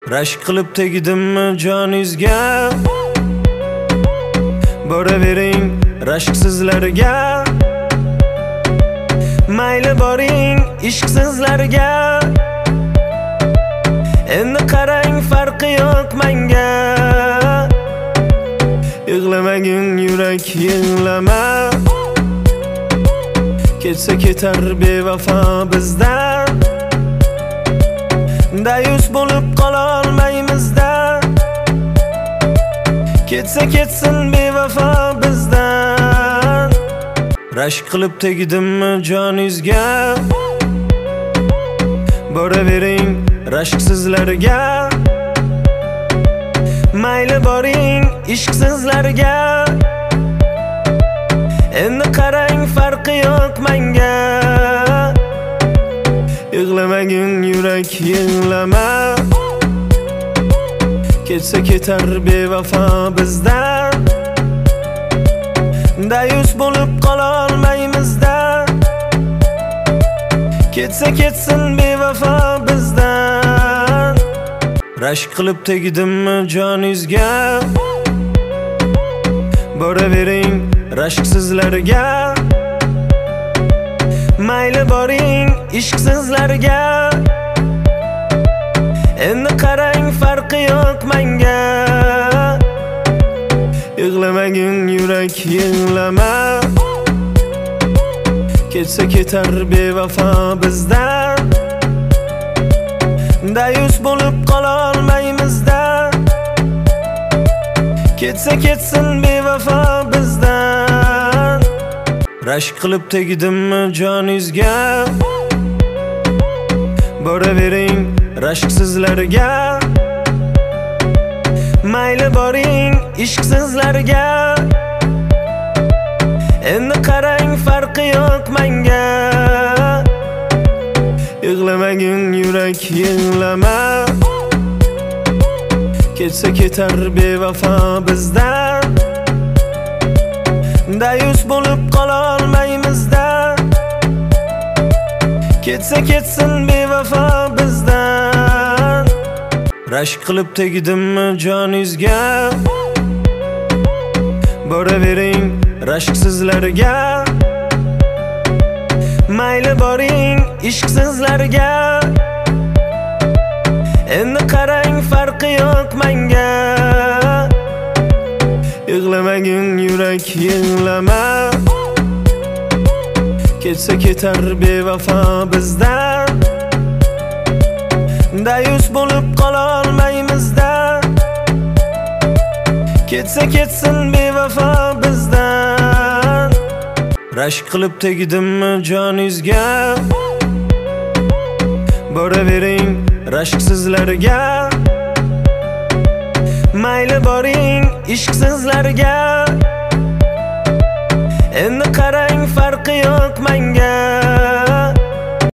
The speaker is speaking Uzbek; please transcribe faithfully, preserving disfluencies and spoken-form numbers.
Rashk qilib tegdimmi joningizga? Boravering rashksizlarga. Mayli boring ishqsizlarga. Endi qarang farqi yo'q menga. Yig'lamagin yurak yig'lama. Ketsa ketar bevafo bizdan. Dayus bo'lib qola olmaymiz-da. Ketsa ketsin bevafo bizdan. Rashk qilib tegdimmi joningizga? Boravering rashksizlarga. Mayli boring ishqsizlarga. Endi qarang farqi yo'q menga. Yig'lamagin yurak yig'lama. Ketsa ketar bevafo bizdan. Dayus bo'lib qola olmaymiz-da. Ketsa ketsin bevafo bizdan. Rashk qilib tegdimmi joningizga? Boravering rashksizlarga. Mayli boring ishqsizlarga. Endi qarang farqi yo'q menga. Yig'lamagin yurak yig'lama. Ketsa ketar bevafo bizdan. Dayus bo'lib qola olmaymiz-da. Ketsa ketsin bevafo bizdan. Rashk qilib tegdimmi joningizga? Boravering rashksizlarga. Mayli boring ishqsizlarga. Endi qarang farqi yo'q menga. Yig'lamagin yurak yig'lama. Ketsa ketar bevafo bizdan. Dayus bo'lib qola olmaymiz-da. Ketsa ketsin bevafo bizdan. Rashk qilib tegdimmi joningizga? Boravering rashksizlarga. Mayli boring ishqsizlarga. Endi qarang farqi yo'q menga. Yig'lamagin yurak yig'lama. Ketsa ketar bevafo bizdan. Dayus bo'lib qola olmaymiz-da. Ketsa ketsin bevafo bizdan. Rashk qilib tegdimmi joningizga? Boravering rashksizlarga. Mayli boring ishqsizlarga. Endi qarang farqi yo'q menga.